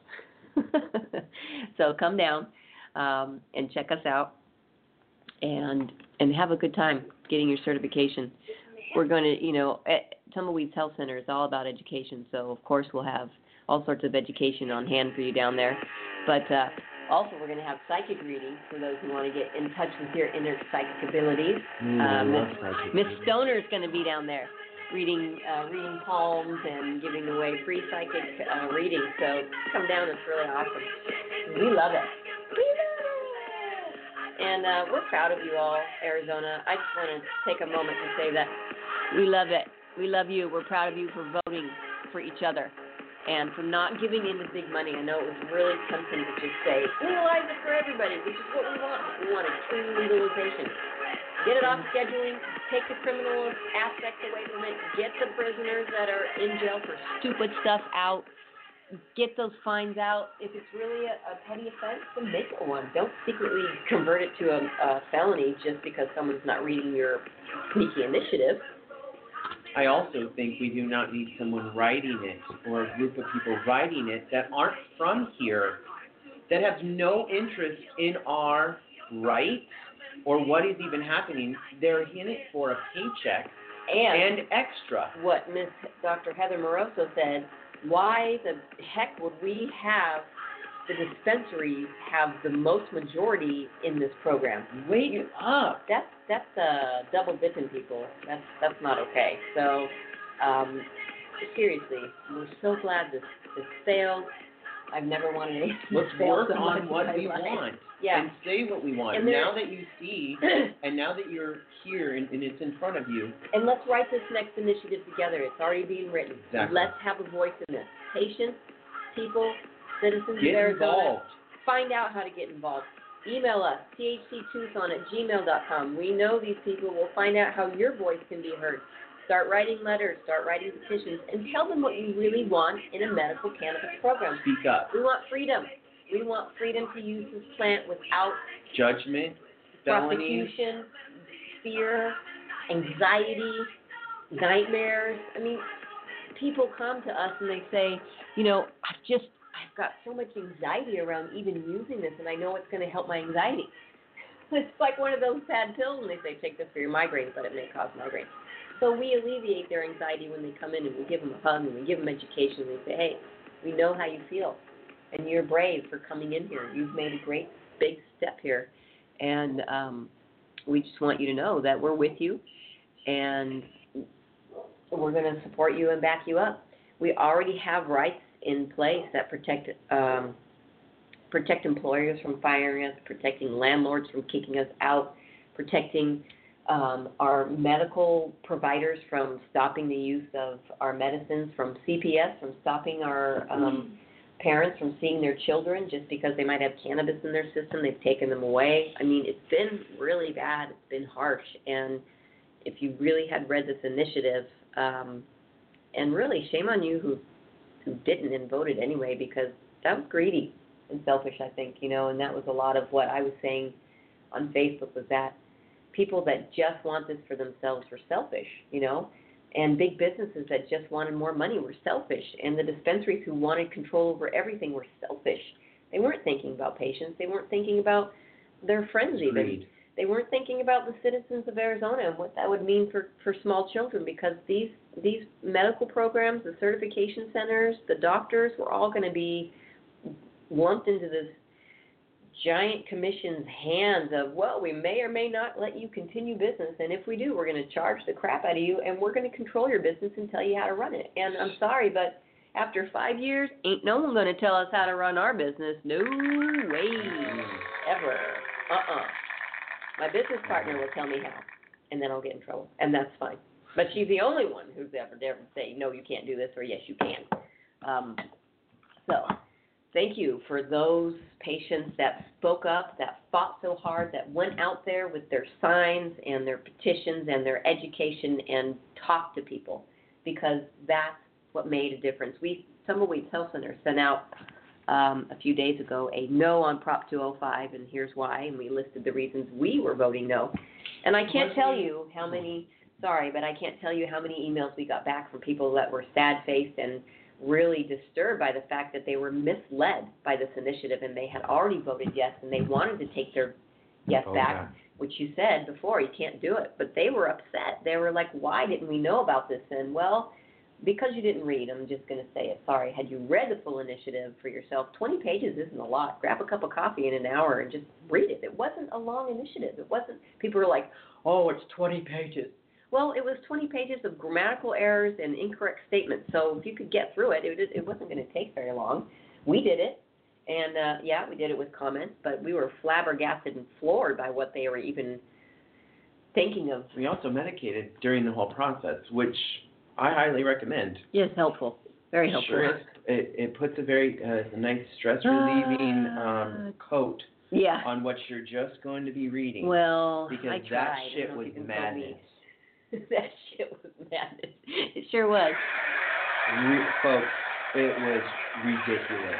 So come down um, and check us out and and have a good time getting your certification. We're going to, you know, at Tumbleweeds Health Center is all about education, so of course we'll have all sorts of education on hand for you down there. But uh, also we're going to have psychic readings for those who want to get in touch with your inner psychic abilities. Mm, um, Miss Stoner is going to be down there reading uh, reading palms and giving away free psychic uh, readings. So come down, it's really awesome. We love it. We love it. And uh, we're proud of you all, Arizona. I just want to take a moment to say that we love it. We love you. We're proud of you for voting for each other and for not giving in to big money. I know it was really tempting to just say, legalize it for everybody, which is what we want. We want a true legalization. Get it off scheduling, take the criminal aspects away from it, get the prisoners that are in jail for stupid stuff out, get those fines out. If it's really a, a petty offense, then make it one. Don't secretly convert it to a, a felony just because someone's not reading your sneaky initiative. I also think we do not need someone writing it, or a group of people writing it that aren't from here, that have no interest in our rights or what is even happening. They're in it for a paycheck and, and extra. What Miss Doctor Heather Moroso said, why the heck would we have the dispensaries have the most majority in this program. Wake up. That's that's uh, double dipping people. That's that's not okay. So um, seriously, we're so glad this this failed. I've never wanted anything Let's to fail work so much on what in we my life. want Yeah. and say what we want. And there- now that you see, and now that you're here and, and it's in front of you, And let's write this next initiative together. It's already being written. Exactly. Let's have a voice in this. Patients, people, citizens get of Arizona, involved. find out how to get involved. Email us, t h c tucson at gmail dot com. We know these people. We'll find out how your voice can be heard. Start writing letters, start writing petitions, and tell them what you really want in a medical cannabis program. Speak up. We want freedom. We want freedom to use this plant without Judgment, felonies. prosecution, fear, anxiety, nightmares. I mean, people come to us and they say, you know, I've just, I've got so much anxiety around even using this, and I know it's going to help my anxiety. It's like one of those bad pills, and they say, take this for your migraines, but it may cause migraines. So we alleviate their anxiety when they come in, and we give them a hug, and we give them education, and we say, hey, we know how you feel, and you're brave for coming in here. You've made a great big step here, and um, we just want you to know that we're with you, and we're going to support you and back you up. We already have rights in place that protect um, protect employers from firing us, protecting landlords from kicking us out, protecting um, our medical providers from stopping the use of our medicines, from C P S, from stopping our um, parents from seeing their children just because they might have cannabis in their system. They've taken them away. I mean, it's been really bad. It's been harsh. And if you really had read this initiative, um, and really shame on you who who didn't and voted anyway, because that was greedy and selfish, I think, you know, and that was a lot of what I was saying on Facebook, was that people that just want this for themselves were selfish, you know, and big businesses that just wanted more money were selfish, and the dispensaries who wanted control over everything were selfish. They weren't thinking about patients. They weren't thinking about their friends even. Agreed. They weren't thinking about the citizens of Arizona and what that would mean for, for small children, because these these medical programs, the certification centers, the doctors, were all going to be lumped into this giant commission's hands of, well, we may or may not let you continue business, and if we do, we're going to charge the crap out of you, and we're going to control your business and tell you how to run it. And I'm sorry, but after five years, ain't no one going to tell us how to run our business. No way, ever. Uh-uh. My business partner will tell me how, and then I'll get in trouble, and that's fine. But she's the only one who's ever dared to say, no, you can't do this, or yes, you can. Um, so thank you for those patients that spoke up, that fought so hard, that went out there with their signs and their petitions and their education and talked to people, because that's what made a difference. We, Tumbleweeds Health Center, sent out um, a few days ago a no on Prop two oh five, and here's why, and we listed the reasons we were voting no. And I can't tell you how many, sorry, but I can't tell you how many emails we got back from people that were sad-faced and really disturbed by the fact that they were misled by this initiative, and they had already voted yes, and they wanted to take their yes Oh, back, yeah. which you said before, you can't do it. But they were upset. They were like, why didn't we know about this? And, well, because you didn't read, I'm just going to say it. Sorry. Had you read the full initiative for yourself, twenty pages isn't a lot. Grab a cup of coffee in an hour and just read it. It wasn't a long initiative. It wasn't, people were like, oh, it's twenty pages. Well, it was twenty pages of grammatical errors and incorrect statements. So if you could get through it, it, it wasn't going to take very long. We did it. And, uh, yeah, we did it with comments, but we were flabbergasted and floored by what they were even thinking of. We also medicated during the whole process, which I highly recommend. Yes, helpful. Very helpful. Sure, it, it puts a very uh, a nice stress relieving um, coat Yeah. on what you're just going to be reading. Well, because I that tried. shit I don't was think it madness. me. That shit was madness. It sure was. Re- folks, it was ridiculous.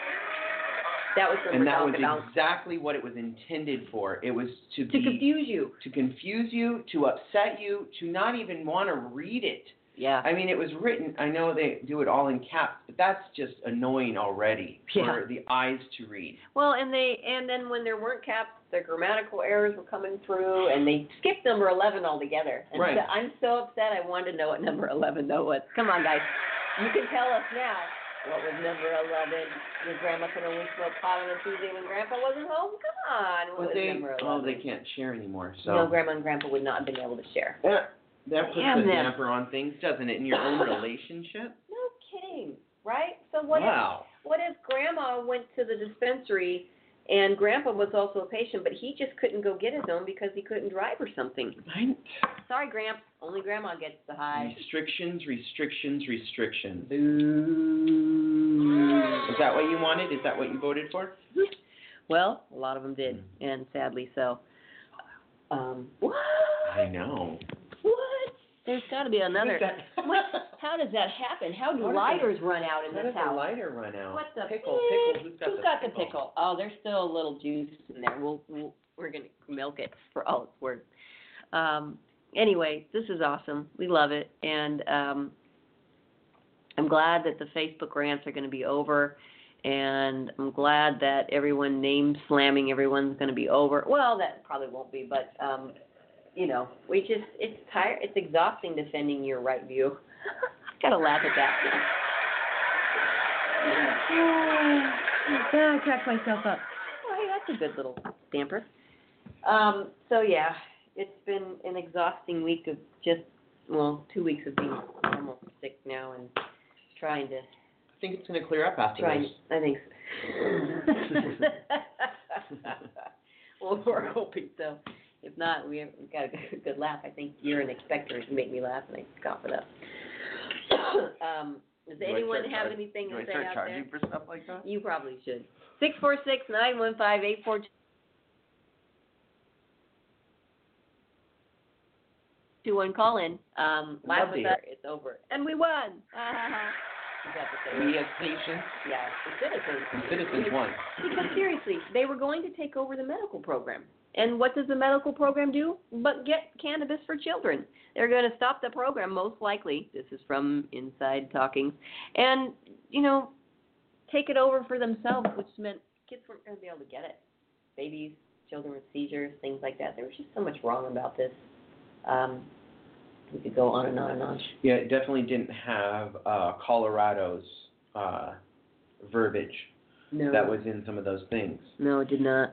That was what And we're that was talking about. exactly what it was intended for. It was to, To be, confuse you. to confuse you, to upset you, to not even want to read it. Yeah. I mean, it was written, I know they do it all in caps, but that's just annoying already for Yeah. the eyes to read. Well, and they and then when there weren't caps, the grammatical errors were coming through, and they skipped number eleven altogether. And Right. so I'm so upset. I wanted to know what number eleven though was. Come on, guys. You can tell us now. What was number eleven? Your grandma could only smoke pot on a Tuesday when Grandpa wasn't home? Come on. What But was they, number oh, eleven? they can't share anymore. So No, Grandma and Grandpa would not have been able to share. Yeah, that puts Damn a them. damper on things, doesn't it? In your own relationship. No kidding, right? So what Wow. if what if Grandma went to the dispensary and Grandpa was also a patient, but he just couldn't go get his own because he couldn't drive or something? Right. Sorry, Gramps. Only Grandma gets the high. Restrictions, restrictions, restrictions. Boo. Is that what you wanted? Is that what you voted for? Well, a lot of them did, and sadly so. Um, what? I know. What? There's got to be another. That- What? How does that happen? How do How does lighters run out in How this does the house? lighter run out? What the pickle? heck? Pickle. Who's got Who's the got pickle? the pickle? Oh, there's still a little juice in there. We'll, we'll we're gonna milk it for all it's worth. Um, anyway, this is awesome. We love it, and um, I'm glad that the Facebook rants are going to be over, and I'm glad that everyone name slamming everyone's going to be over. Well, that probably won't be, but um, you know, we just it's tired. It's exhausting defending your right view. I gotta laugh at that. I cracked myself up. Oh, hey, that's a good little damper. Um, so yeah, it's been an exhausting week of just, well, two weeks of being almost sick now and trying to, I think it's going to clear up after trying, this. I think so. Well, we're hoping so. If not, we have, we've got a good, good laugh. I think you're an expector to make me laugh, and I cough it up. um, does Do I anyone start have char- anything Do to I say start out charging there? for stuff like that? You probably should. Six four six nine one five eight four two one. Call in. Um, I'd laugh love to with hear us. It's over, and we won. Ah, ha, ha. You got to say it. We as patients Yeah, the citizens. and citizens won. Because seriously, they were going to take over the medical program. And what does the medical program do? But get cannabis for children. They're going to stop the program, most likely. This is from Inside Talking. And, you know, take it over for themselves, which meant kids weren't going to be able to get it. Babies, children with seizures, things like that. There was just so much wrong about this. Um, we could go on and on and on. Yeah, it definitely didn't have uh, Colorado's uh, verbiage No. that was in some of those things. No, it did not.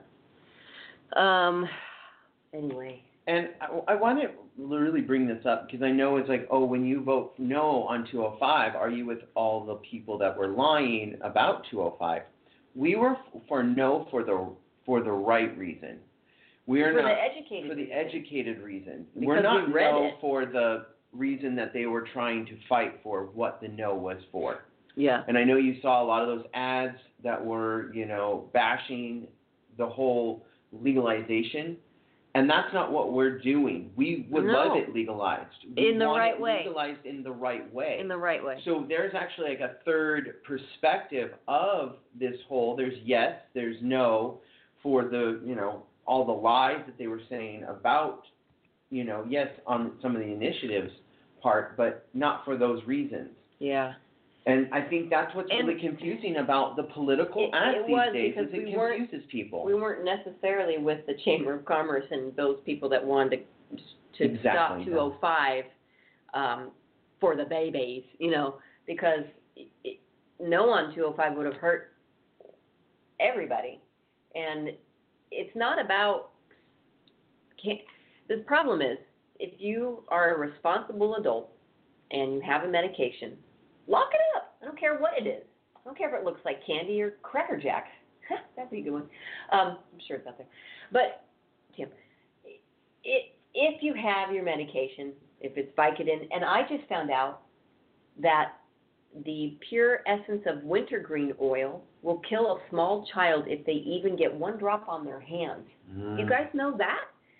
Um. Anyway. And I, I want to really bring this up because I know it's like, oh, when you vote no on two oh five, are you with all the people that were lying about two oh five? We were f- for no for the for the right reason. We are For not the educated for the reason. educated reason. Because we're not we read no it. for the reason that they were trying to fight for what the no was for. Yeah. And I know you saw a lot of those ads that were, you know, bashing the whole legalization, and that's not what we're doing. We would No. love it legalized. We In the want right it way. legalized in the right way. In the right way. So there's actually like a third perspective of this whole, there's yes, there's no, for the, you know, all the lies that they were saying about, you know, yes, on some of the initiatives part, but not for those reasons. Yeah. And I think that's what's And really confusing about the political It- ads it these was days, because is it we weren't- confuses people. We weren't necessarily with the Chamber of Commerce and those people that wanted to, to Exactly, stop no. two oh five um, for the babies, you know, because it, it, no on two oh five would have hurt everybody. And it's not about, can't, the problem is, if you are a responsible adult and you have a medication, lock it up. I don't care what it is. I don't care if it looks like candy or Cracker Jacks. That'd be a good one. Um, I'm sure it's out there. But, Tim, it, if you have your medication, if it's Vicodin, and I just found out that the pure essence of wintergreen oil will kill a small child if they even get one drop on their hands. Mm. You guys know that?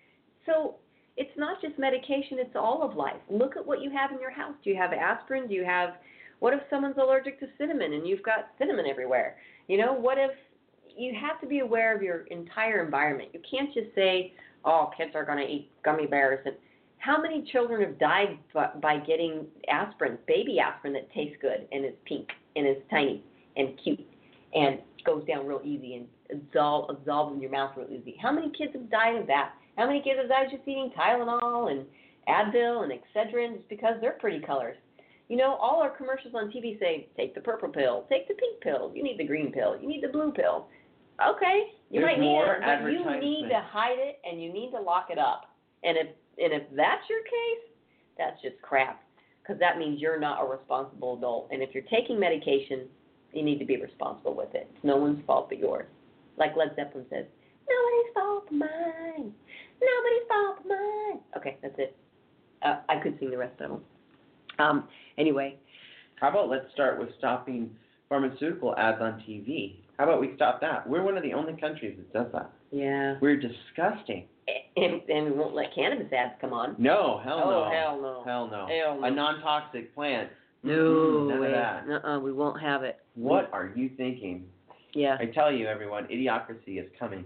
So it's not just medication, it's all of life. Look at what you have in your house. Do you have aspirin? Do you have, what if someone's allergic to cinnamon and you've got cinnamon everywhere? You know, what if, you have to be aware of your entire environment. You can't just say, oh, kids are going to eat gummy bears. And how many children have died by, by getting aspirin, baby aspirin that tastes good and is pink and is tiny and cute and goes down real easy and absolve, absolves in your mouth real easy? How many kids have died of that? How many kids have died just eating Tylenol and Advil and Excedrin just because they're pretty colors? You know, all our commercials on T V say, take the purple pill, take the pink pill, you need the green pill, you need the blue pill. Okay, you There's might need more it, but you need to advertisement. hide it and you need to lock it up. And if and if that's your case, that's just crap, because that means you're not a responsible adult. And if you're taking medication, you need to be responsible with it. It's no one's fault but yours. Like Led Zeppelin says, nobody's fault but mine. Nobody's fault but mine. Okay, that's it. Uh, I could sing the rest of them. Um, anyway. How about let's start with stopping pharmaceutical ads on T V? How about we stop that? We're one of the only countries that does that. Yeah. We're disgusting. And, and we won't let cannabis ads come on. No, hell Oh, no. hell no. Hell no. Hell no. A non-toxic plant. No Mm-mm, none way. of that. Uh-uh, we won't have it. What are you thinking? Yeah. I tell you, everyone, idiocracy is coming.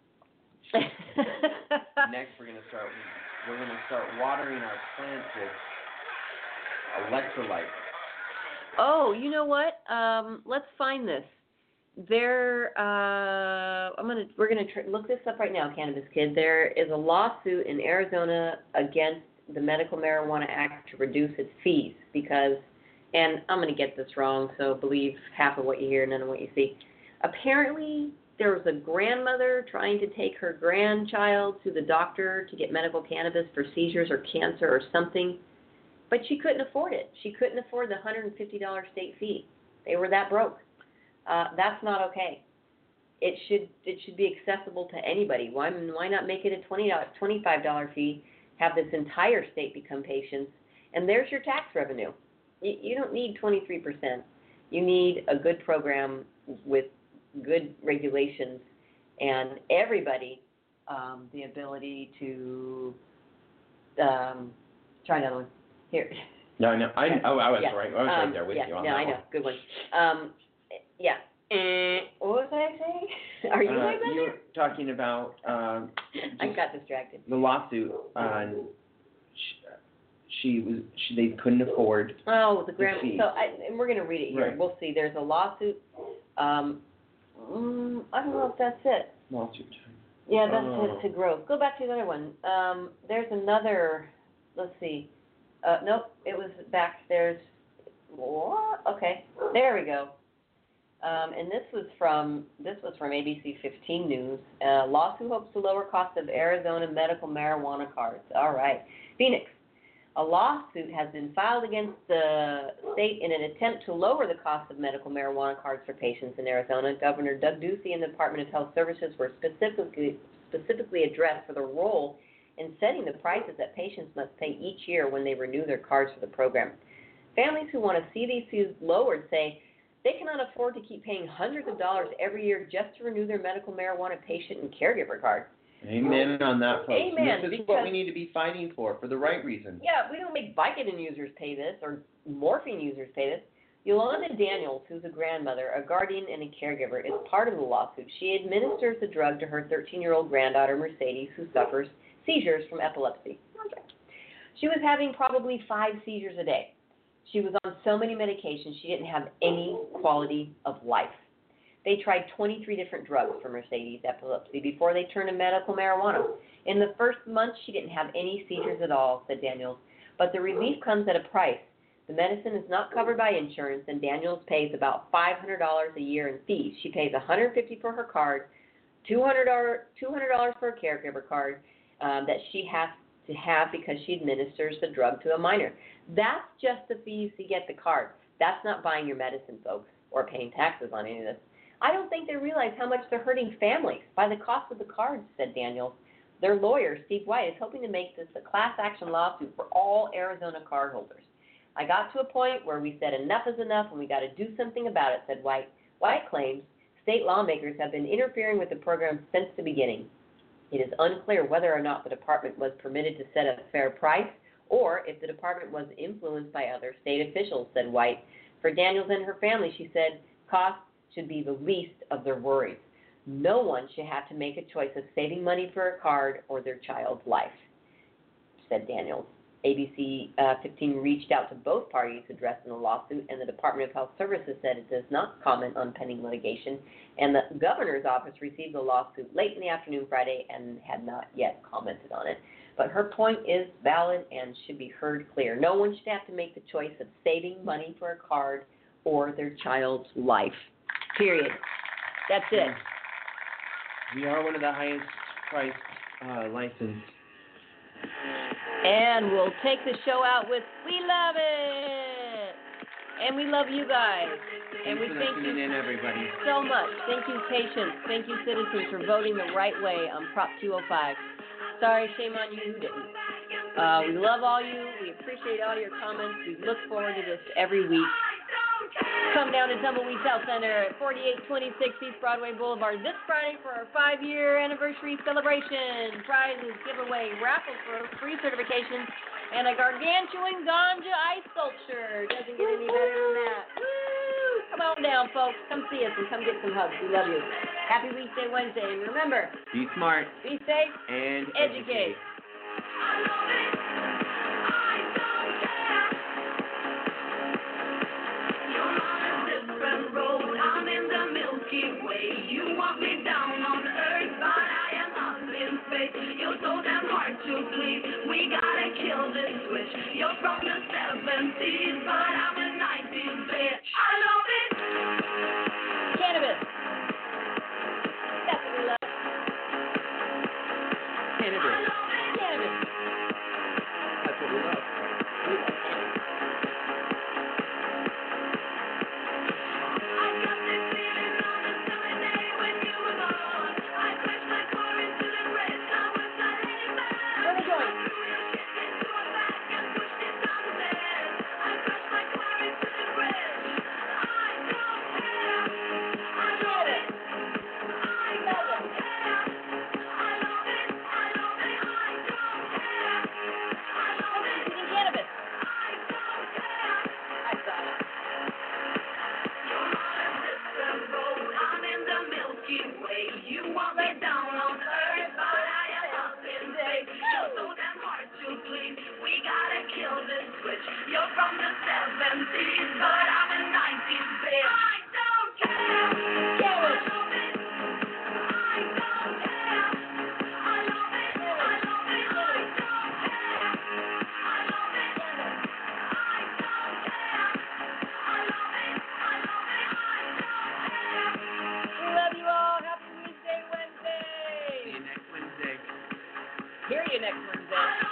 Next, we're gonna start. We're gonna start watering our plants with electrolytes. Oh, you know what? Um, let's find this. There, uh, I'm gonna, we're gonna tr- look this up right now, Cannabis Kid. There is a lawsuit in Arizona against the Medical Marijuana Act to reduce its fees because, and I'm gonna get this wrong, so believe half of what you hear, none of what you see. Apparently, there was a grandmother trying to take her grandchild to the doctor to get medical cannabis for seizures or cancer or something, but she couldn't afford it. She couldn't afford the one hundred fifty dollars state fee. They were that broke. Uh, that's not okay. It should it should be accessible to anybody. Why why not make it a twenty dollars, twenty-five dollars fee, have this entire state become patients, and there's your tax revenue. You, you don't need twenty-three percent. You need a good program with good regulations and everybody um, the ability to um, try another one. Here. No, I know. I, Yeah. oh, I was Yeah. right. I was right Um, there with yeah, you on no, that I know. one. Good one. Um, yeah. Uh, what was I saying? Are you uh, my you brother? were talking about um, I just got distracted. the lawsuit on. She, she was. She, they couldn't afford. Oh, the The grandma. fee. So I, and we're going to read it here. Right. We'll see. There's a lawsuit. Um, mm, I don't know if that's it. Lawsuit. Yeah, that's Oh. it to growth. Go back to the other one. Um, there's another. Let's see. Uh, nope, it was back. There's. What? Okay, there we go. Um, and this was from this was from A B C fifteen News. Uh, lawsuit hopes to lower cost of Arizona medical marijuana cards. All right, Phoenix. A lawsuit has been filed against the state in an attempt to lower the cost of medical marijuana cards for patients in Arizona. Governor Doug Ducey and the Department of Health Services were specifically specifically addressed for their role in setting the prices that patients must pay each year when they renew their cards for the program. Families who want to see these fees lowered say they cannot afford to keep paying hundreds of dollars every year just to renew their medical marijuana patient and caregiver card. Amen on that, folks. Amen, This is because- what we need to be fighting for, for the right reasons. Yeah, we don't make Vicodin users pay this or morphine users pay this. Yolanda Daniels, who's a grandmother, a guardian, and a caregiver, is part of the lawsuit. She administers the drug to her thirteen-year-old granddaughter, Mercedes, who suffers seizures from epilepsy. She was having probably five seizures a day. She was on so many medications, she didn't have any quality of life. They tried twenty-three different drugs for Mercedes' epilepsy before they turned to medical marijuana. In the first month, she didn't have any seizures at all, said Daniels, but the relief comes at a price. The medicine is not covered by insurance, and Daniels pays about five hundred dollars a year in fees. She pays one hundred fifty dollars for her card, two hundred dollars for a caregiver card um, that she has to have because she administers the drug to a minor. That's just the fees to get the card. That's not buying your medicine, folks, or paying taxes on any of this. I don't think they realize how much they're hurting families by the cost of the cards, said Daniels. Their lawyer, Steve White, is hoping to make this a class action lawsuit for all Arizona cardholders. I got to a point where we said enough is enough and we got to do something about it, said White. White claims state lawmakers have been interfering with the program since the beginning. It is unclear whether or not the department was permitted to set a fair price or if the department was influenced by other state officials, said White. For Daniels and her family, she said, costs should be the least of their worries. No one should have to make a choice of saving money for a card or their child's life, said Daniels. A B C uh, fifteen reached out to both parties addressed in the lawsuit, and the Department of Health Services said it does not comment on pending litigation, and the governor's office received the lawsuit late in the afternoon Friday and had not yet commented on it. But her point is valid and should be heard clear. No one should have to make the choice of saving money for a card or their child's life. Period. That's it. We are one of the highest priced uh, licensed. And we'll take the show out with "We Love It," and we love you guys. And we Thanks for thank listening you in, everybody. so much. Thank you, patients. Thank you, citizens, for voting the right way on Prop two oh five. Sorry, shame on you who didn't. Uh, we love all you. We appreciate all your comments. We look forward to this every week. Come down to Tumbleweed Health Center at forty-eight twenty-six East Broadway Boulevard this Friday for our five-year anniversary celebration. Prizes, giveaway, raffles for free certifications, and a gargantuan ganja ice sculpture. Doesn't get any better than that. Woo! Come on down, folks. Come see us and come get some hugs. We love you. Happy Weekday Wednesday. And remember, Be smart be safe, and educate. I'm in the Milky Way. You want me down on earth, but I am up in space. You're so damn hard to please. We gotta kill this switch. You're from the seventies, but I'm a nineties bitch. I love it. Cannabis. That's what we love. Cannabis. Cannabis. That's what we love. We love cannabis. You're from the seventies, but I'm a nineties bitch. I don't care. I love it. I don't care. I love it. I love it. I don't care. I love it. I don't care. I love it. I love it. I don't care. We love you all. Happy Weekday Wednesday. See you next Wednesday. Hear you next Wednesday.